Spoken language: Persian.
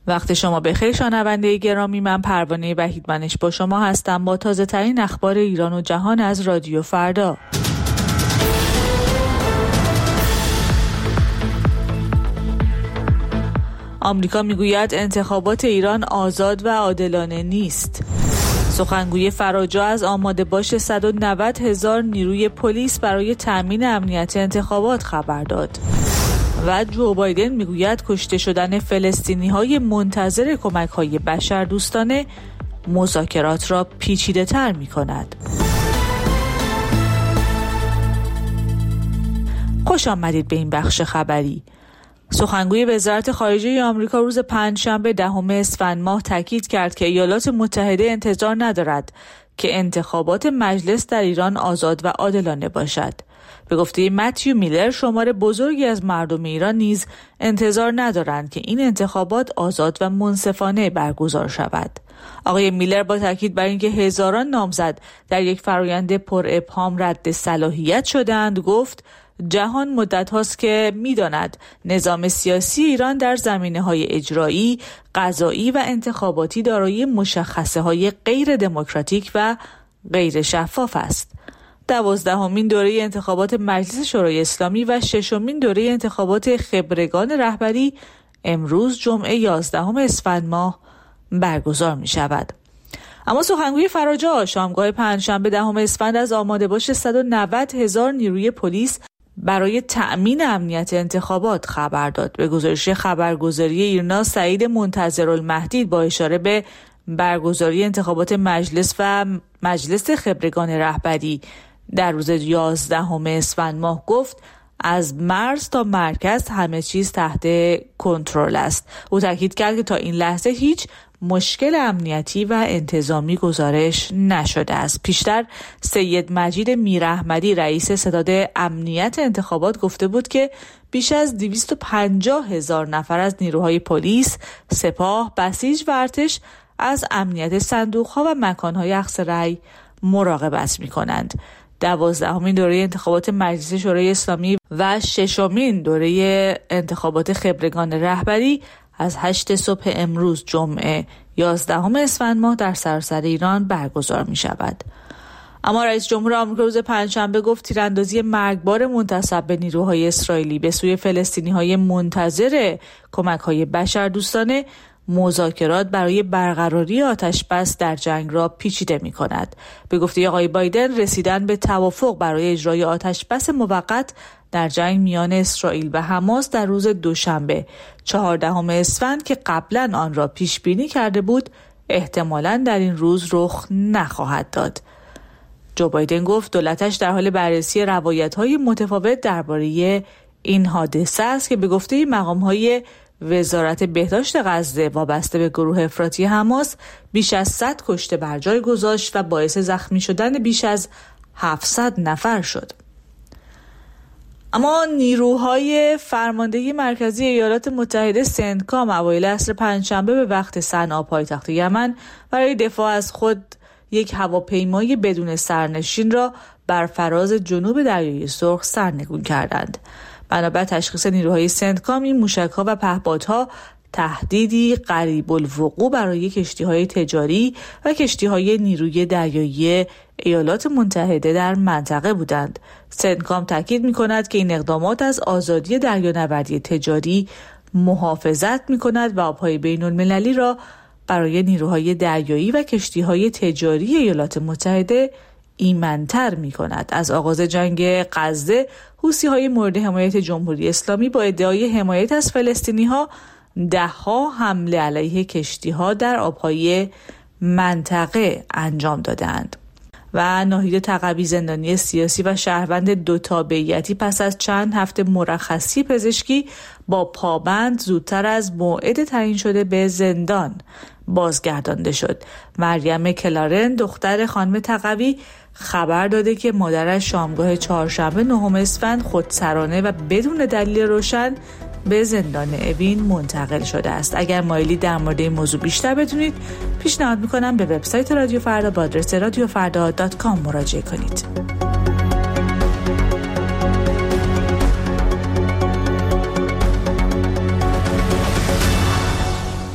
وقت شما بخیر شنونده گرامی، من پروانه وحیدمنش با شما هستم با تازه ترین اخبار ایران و جهان از رادیو فردا. آمریکا میگوید انتخابات ایران آزاد و عادلانه نیست. سخنگوی فراجا از آماده باش 190,000 نیروی پلیس برای تامین امنیت انتخابات خبر داد. و جو بایدن میگوید کشته شدن فلسطینی‌های منتظر کمک‌های بشردوستانه مذاکرات را پیچیده‌تر می‌کند. خوش آمدید به این بخش خبری. سخنگوی وزارت خارجه آمریکا روز پنجشنبه 10 اسفند ماه تاکید کرد که ایالات متحده انتظار ندارد که انتخابات مجلس در ایران آزاد و عادلانه باشد. به گفته متیو میلر، شمار بزرگی از مردم ایران نیز انتظار ندارند که این انتخابات آزاد و منصفانه برگزار شود. آقای میلر با تاکید بر اینکه هزاران نامزد در یک فرآیند پر ابهام رد صلاحیت شدند گفت جهان مدت هاست که می‌داند نظام سیاسی ایران در زمینه‌های اجرایی، قضایی و انتخاباتی دارای مشخصه‌های غیر دموکراتیک و غیر شفاف است. 12مین دوره انتخابات مجلس شورای اسلامی و 6مین دوره انتخابات خبرگان رهبری امروز جمعه 11 اسفند ماه برگزار می شود. اما سخنگوی فراجا شامگاه پنجشنبه 10 اسفند از آماده باش 190,000 نیروی پلیس برای تأمین امنیت انتخابات خبر داد. به گزارش خبرگزاری ایرنا، سعید منتظرالمهدی با اشاره به برگزاری انتخابات مجلس و مجلس خبرگان رهبری در روز 11 اسفند ماه گفت از مرز تا مرکز همه چیز تحت کنترل است. او تاکید کرد که تا این لحظه هیچ مشکل امنیتی و انتظامی گزارش نشده است. پیشتر سید مجید میراحمدی رئیس ستاد امنیت انتخابات گفته بود که بیش از 250,000 نفر از نیروهای پلیس، سپاه، بسیج و ارتش از امنیت صندوق‌ها و مکان‌های اخذ رأی مراقبت می‌کنند. 12مین دوره انتخابات مجلس شورای اسلامی و 6مین دوره انتخابات خبرگان رهبری از 8 صبح امروز جمعه 11 اسفند ماه در سراسر ایران برگزار می شود. اما رئیس جمهور آمریکا روز پنجشنبه گفت تیراندازی مرگبار منتسب به نیروهای اسرائیلی به سوی فلسطینی‌های منتظر کمک‌های بشردوستانه مذاکرات برای برقراری آتش‌بس در جنگ را پیچیده می‌کند. به گفته آقای بایدن رسیدن به توافق برای اجرای آتش‌بس موقت در جنگ میان اسرائیل و حماس در روز دوشنبه 14 اسفند که قبلا آن را پیش بینی کرده بود احتمالاً در این روز رخ نخواهد داد. جو بایدن گفت دولتش در حال بررسی روایت‌های متفاوت درباره این حادثه است که به گفته مقام‌های وزارت بهداشت غزه وابسته به گروه افراطی حماس بیش از 100 کشته بر جای گذاشت و باعث زخمی شدن بیش از 700 نفر شد. اما نیروهای فرماندهی مرکزی ایالات متحده سنتکام اوایل عصر پنجشنبه به وقت صنعا پایتخت یمن برای دفاع از خود یک هواپیمای بدون سرنشین را بر فراز جنوب دریای سرخ سرنگون کردند. بنابر تشخیص نیروهای سنتکام این موشک‌ها و پهپادها تهدیدی قریب الوقوع برای کشتی‌های تجاری و کشتی‌های نیروی دریایی ایالات متحده در منطقه بودند. سنتکام تاکید می‌کند که این اقدامات از آزادی دریانوردی تجاری محافظت می‌کند و آب‌های بین‌المللی را برای نیروهای دریایی و کشتی‌های تجاری ایالات متحده ایمن‌تر می‌کند. از آغاز جنگ غزه، حوثی‌های مورد حمایت جمهوری اسلامی با ادعای حمایت از فلسطینی‌ها ده‌ها حمله علیه کشتی‌ها در آب‌های منطقه انجام دادند. و ناهید تقوی زندانی سیاسی و شهروند 2 تابعیتی پس از چند هفته مرخصی پزشکی با پابند زودتر از موعد تعیین شده به زندان بازگردانده شد. مریم کلارن دختر خانم تقوی خبر داده که مادرش شامگاه چهارشنبه 9 اسفند خودسرانه و بدون دلیل روشن به زندان اوین منتقل شده است. اگر مایلی در مورد این موضوع بیشتر بدونید پیشنهاد میکنم به وبسایت رادیو فردا با آدرس radiofarda.com مراجعه کنید.